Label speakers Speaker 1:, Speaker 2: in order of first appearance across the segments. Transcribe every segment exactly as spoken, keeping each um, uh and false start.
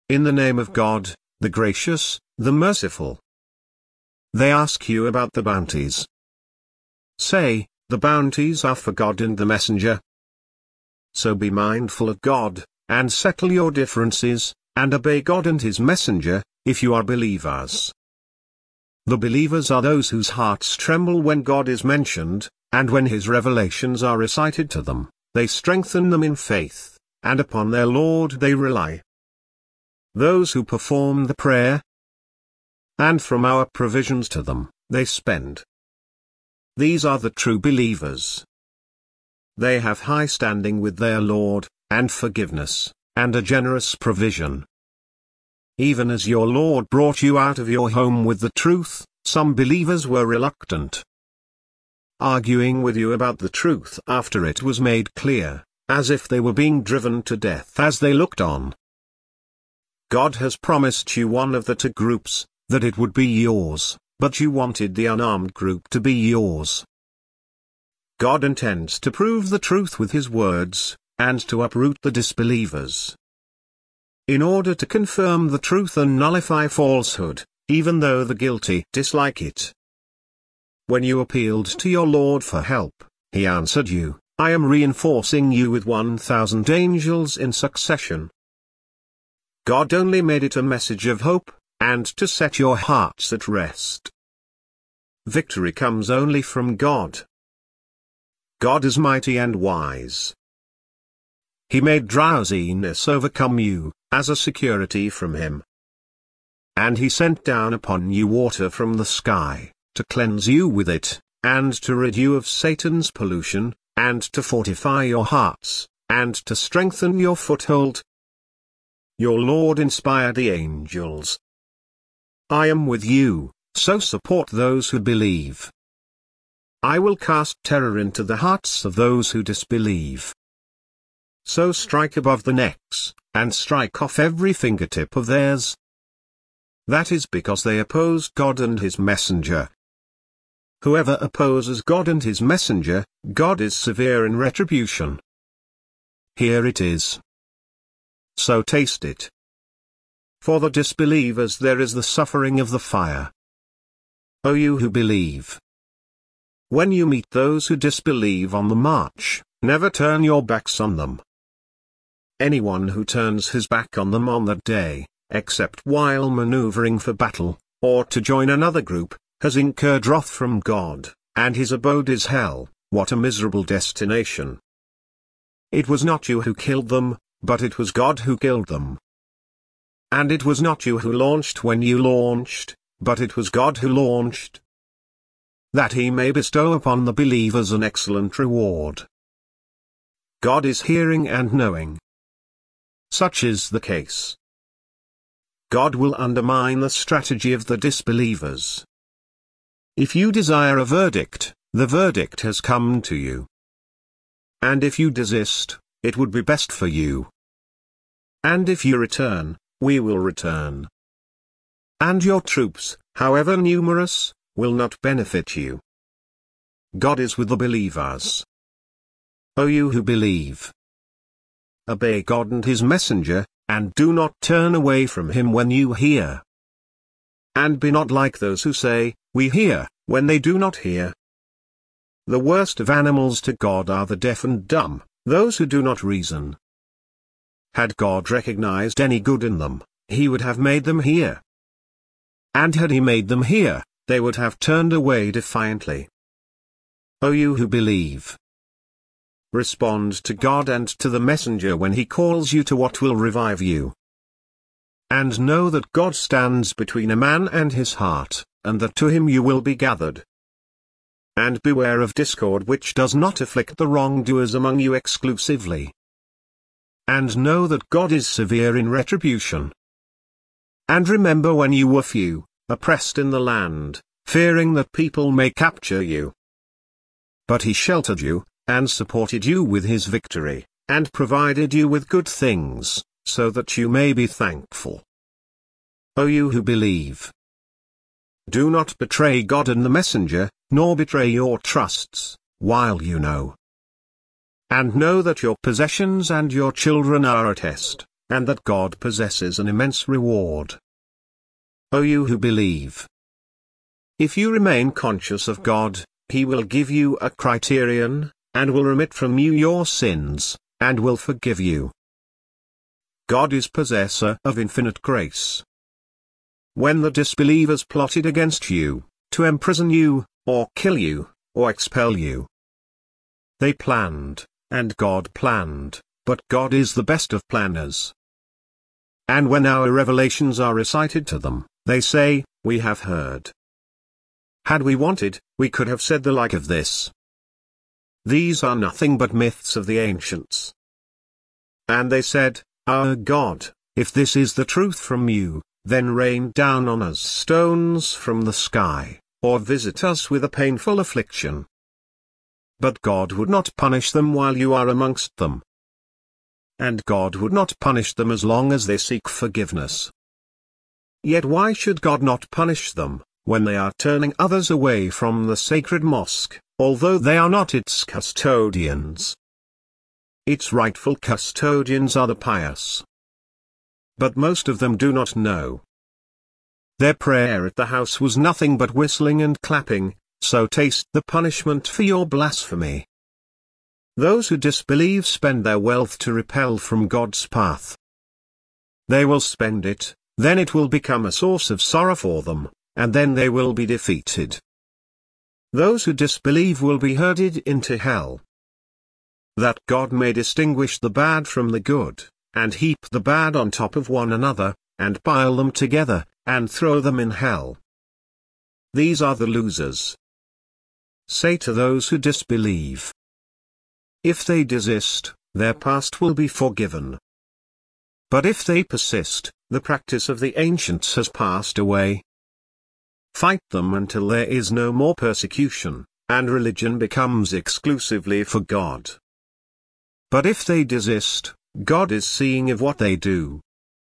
Speaker 1: in the name of God, the gracious, the merciful. They ask you about the bounties. Say, the bounties are for God and the messenger. So be mindful of God, and settle your differences, and obey God and his messenger, if you are believers. The believers are those whose hearts tremble when God is mentioned, and when his revelations are recited to them, they strengthen them in faith, and upon their Lord they rely. Those who perform the prayer, and from our provisions to them, they spend. These are the true believers. They have high standing with their Lord, and forgiveness, and a generous provision. Even as your Lord brought you out of your home with the truth, some believers were reluctant, arguing with you about the truth after it was made clear, as if they were being driven to death as they looked on. God has promised you one of the two groups, that it would be yours, but you wanted the unarmed group to be yours. God intends to prove the truth with his words, and to uproot the disbelievers. In order to confirm the truth and nullify falsehood, even though the guilty dislike it. When you appealed to your Lord for help, he answered you, I am reinforcing you with one thousand angels in succession. God only made it a message of hope, and to set your hearts at rest. Victory comes only from God. God is mighty and wise. He made drowsiness overcome you, as a security from him. And he sent down upon you water from the sky, to cleanse you with it, and to rid you of Satan's pollution, and to fortify your hearts, and to strengthen your foothold. Your Lord inspired the angels. I am with you, so support those who believe. I will cast terror into the hearts of those who disbelieve. So strike above the necks, and strike off every fingertip of theirs. That is because they opposed God and his messenger. Whoever opposes God and his messenger, God is severe in retribution. Here it is. So taste it. For the disbelievers there is the suffering of the fire. O you who believe! When you meet those who disbelieve on the march, never turn your backs on them. Anyone who turns his back on them on that day, except while maneuvering for battle, or to join another group, has incurred wrath from God, and his abode is hell. What a miserable destination! It was not you who killed them, but it was God who killed them. And it was not you who launched when you launched, but it was God who launched. That he may bestow upon the believers an excellent reward. God is hearing and knowing. Such is the case. God will undermine the strategy of the disbelievers. If you desire a verdict, the verdict has come to you. And if you desist, it would be best for you. And if you return, we will return. And your troops, however numerous, will not benefit you. God is with the believers. O you who believe! Obey God and his messenger, and do not turn away from him when you hear. And be not like those who say, we hear, when they do not hear. The worst of animals to God are the deaf and dumb, those who do not reason. Had God recognized any good in them, he would have made them hear. And had he made them hear, they would have turned away defiantly. O you who believe! Respond to God and to the messenger when he calls you to what will revive you. And know that God stands between a man and his heart, and that to him you will be gathered. And beware of discord which does not afflict the wrongdoers among you exclusively. And know that God is severe in retribution. And remember when you were few, oppressed in the land, fearing that people may capture you. But he sheltered you, and supported you with his victory, and provided you with good things, so that you may be thankful. O you who believe! Do not betray God and the messenger, nor betray your trusts, while you know. And know that your possessions and your children are a test, and that God possesses an immense reward. O you who believe! If you remain conscious of God, He will give you a criterion, and will remit from you your sins, and will forgive you. God is possessor of infinite grace. When the disbelievers plotted against you, to imprison you, or kill you, or expel you, they planned, and God planned, but God is the best of planners. And when our revelations are recited to them, they say, "We have heard." Had we wanted, we could have said the like of this. These are nothing but myths of the ancients. And they said, "Our God, if this is the truth from you, then rain down on us stones from the sky, or visit us with a painful affliction." But God would not punish them while you are amongst them. And God would not punish them as long as they seek forgiveness. Yet why should God not punish them, when they are turning others away from the sacred mosque, although they are not its custodians? Its rightful custodians are the pious. But most of them do not know. Their prayer at the house was nothing but whistling and clapping, so taste the punishment for your blasphemy. Those who disbelieve spend their wealth to repel from God's path. They will spend it, then it will become a source of sorrow for them, and then they will be defeated. Those who disbelieve will be herded into hell. That God may distinguish the bad from the good, and heap the bad on top of one another, and pile them together, and throw them in hell. These are the losers. Say to those who disbelieve, if they desist, their past will be forgiven. But if they persist, the practice of the ancients has passed away. Fight them until there is no more persecution, and religion becomes exclusively for God. But if they desist, God is seeing of what they do.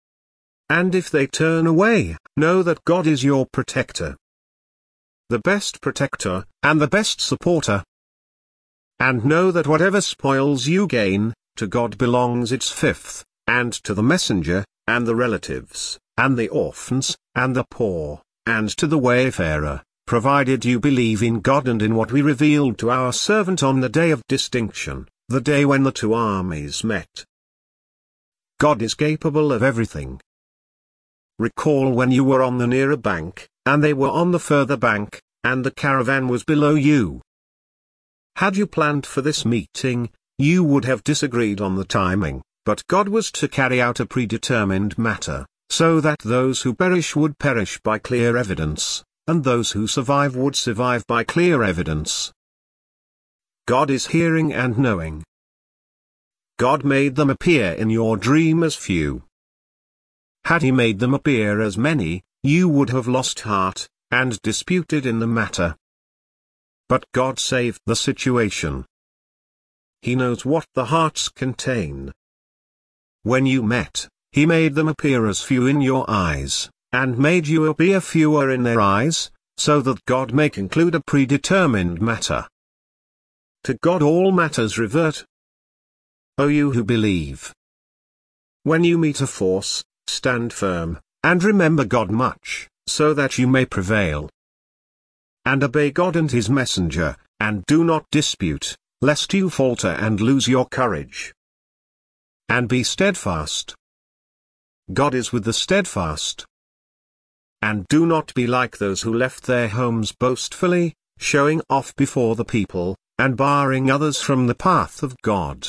Speaker 1: And if they turn away, know that God is your protector. The best protector, and the best supporter. And know that whatever spoils you gain, to God belongs its fifth, and to the messenger, and the relatives, and the orphans, and the poor, and to the wayfarer, provided you believe in God and in what we revealed to our servant on the day of distinction, the day when the two armies met. God is capable of everything. Recall when you were on the nearer bank, and they were on the further bank, and the caravan was below you. Had you planned for this meeting, you would have disagreed on the timing, but God was to carry out a predetermined matter, so that those who perish would perish by clear evidence, and those who survive would survive by clear evidence. God is hearing and knowing. God made them appear in your dream as few. Had He made them appear as many, you would have lost heart, and disputed in the matter. But God saved the situation. He knows what the hearts contain. When you met, He made them appear as few in your eyes, and made you appear fewer in their eyes, so that God may conclude a predetermined matter. To God all matters revert. O you who believe! When you meet a force, stand firm, and remember God much, so that you may prevail. And obey God and His messenger, and do not dispute, lest you falter and lose your courage. And be steadfast. God is with the steadfast. And do not be like those who left their homes boastfully, showing off before the people, and barring others from the path of God.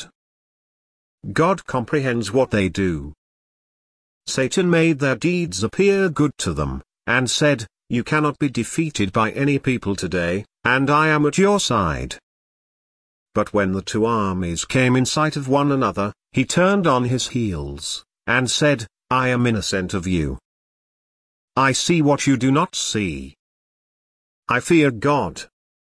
Speaker 1: God comprehends what they do. Satan made their deeds appear good to them, and said, "You cannot be defeated by any people today, and I am at your side." But when the two armies came in sight of one another, he turned on his heels, and said, "I am innocent of you. I see what you do not see. I fear God.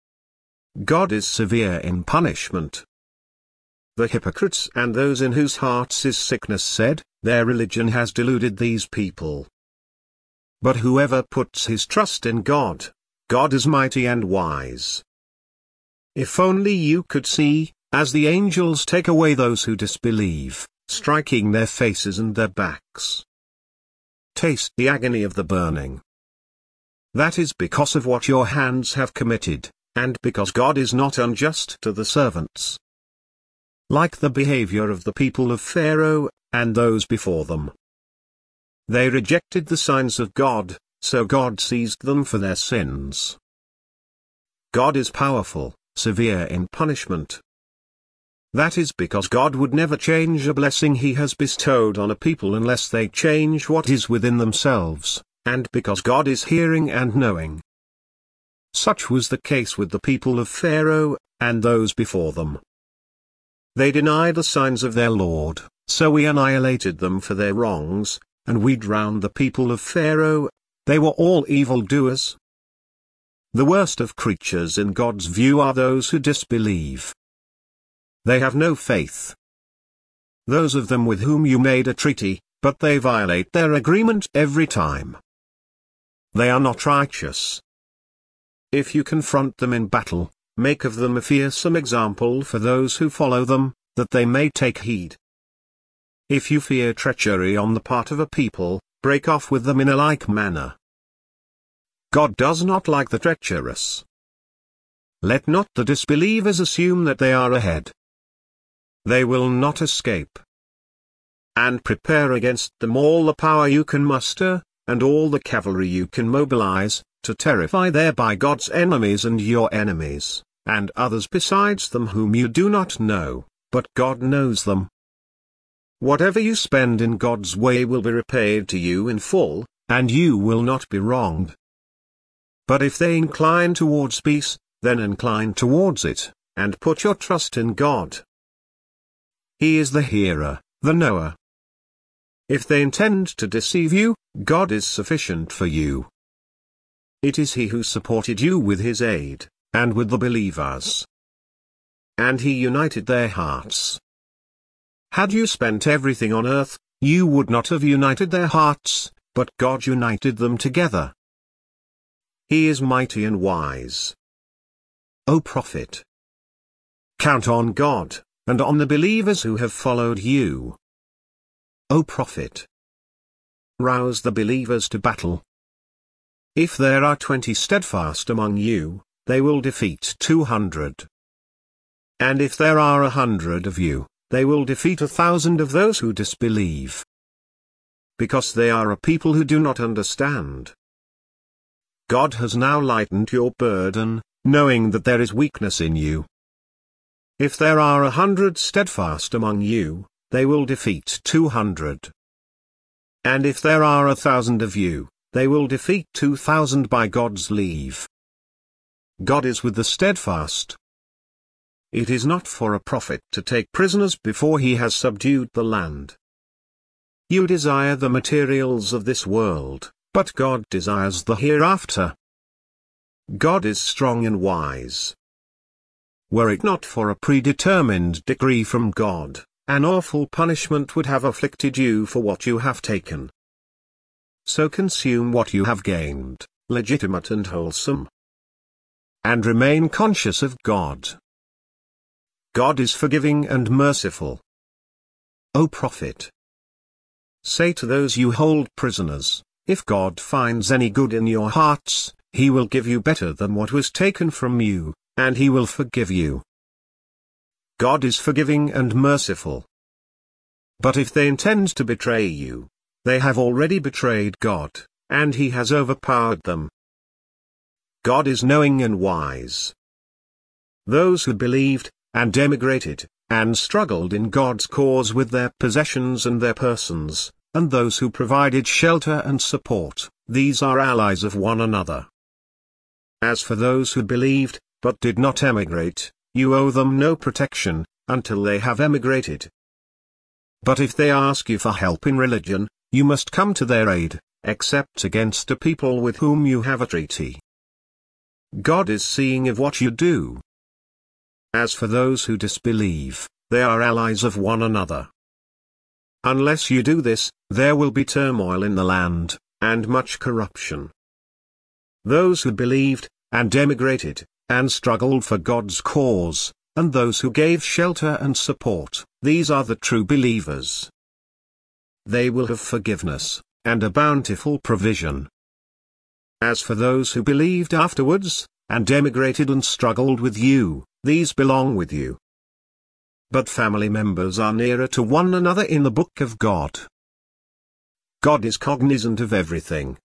Speaker 1: God is severe in punishment." The hypocrites and those in whose hearts is sickness said, "Their religion has deluded these people." But whoever puts his trust in God, God is mighty and wise. If only you could see, as the angels take away those who disbelieve, striking their faces and their backs. Taste the agony of the burning. That is because of what your hands have committed, and because God is not unjust to the servants. Like the behavior of the people of Pharaoh, and those before them. They rejected the signs of God, so God seized them for their sins. God is powerful, severe in punishment. That is because God would never change a blessing He has bestowed on a people unless they change what is within themselves, and because God is hearing and knowing. Such was the case with the people of Pharaoh, and those before them. They denied the signs of their Lord, so we annihilated them for their wrongs, and we drowned the people of Pharaoh. They were all evildoers. The worst of creatures in God's view are those who disbelieve. They have no faith. Those of them with whom you made a treaty, but they violate their agreement every time. They are not righteous. If you confront them in battle, make of them a fearsome example for those who follow them, that they may take heed. If you fear treachery on the part of a people, break off with them in a like manner. God does not like the treacherous. Let not the disbelievers assume that they are ahead. They will not escape. And prepare against them all the power you can muster, and all the cavalry you can mobilize, to terrify thereby God's enemies and your enemies, and others besides them whom you do not know, but God knows them. Whatever you spend in God's way will be repaid to you in full, and you will not be wronged. But if they incline towards peace, then incline towards it, and put your trust in God. He is the hearer, the knower. If they intend to deceive you, God is sufficient for you. It is He who supported you with His aid, and with the believers. And He united their hearts. Had you spent everything on earth, you would not have united their hearts, but God united them together. He is mighty and wise. O prophet! Count on God, and on the believers who have followed you. O prophet! Rouse the believers to battle. If there are twenty steadfast among you, they will defeat two hundred. And if there are a hundred of you, they will defeat a thousand of those who disbelieve. Because they are a people who do not understand. God has now lightened your burden, knowing that there is weakness in you. If there are a hundred steadfast among you, they will defeat two hundred. And if there are a thousand of you, they will defeat two thousand by God's leave. God is with the steadfast. It is not for a prophet to take prisoners before he has subdued the land. You desire the materials of this world, but God desires the hereafter. God is strong and wise. Were it not for a predetermined decree from God, an awful punishment would have afflicted you for what you have taken. So consume what you have gained, legitimate and wholesome. And remain conscious of God. God is forgiving and merciful. O prophet! Say to those you hold prisoners, if God finds any good in your hearts, He will give you better than what was taken from you, and He will forgive you. God is forgiving and merciful. But if they intend to betray you, they have already betrayed God, and He has overpowered them. God is knowing and wise. Those who believed, and emigrated, and struggled in God's cause with their possessions and their persons, and those who provided shelter and support, these are allies of one another. As for those who believed, but did not emigrate, you owe them no protection, until they have emigrated. But if they ask you for help in religion, you must come to their aid, except against a people with whom you have a treaty. God is seeing of what you do. As for those who disbelieve, they are allies of one another. Unless you do this, there will be turmoil in the land, and much corruption. Those who believed, and emigrated, and struggled for God's cause, and those who gave shelter and support, these are the true believers. They will have forgiveness, and a bountiful provision. As for those who believed afterwards, and emigrated and struggled with you, these belong with you. But family members are nearer to one another in the book of God. God is cognizant of everything,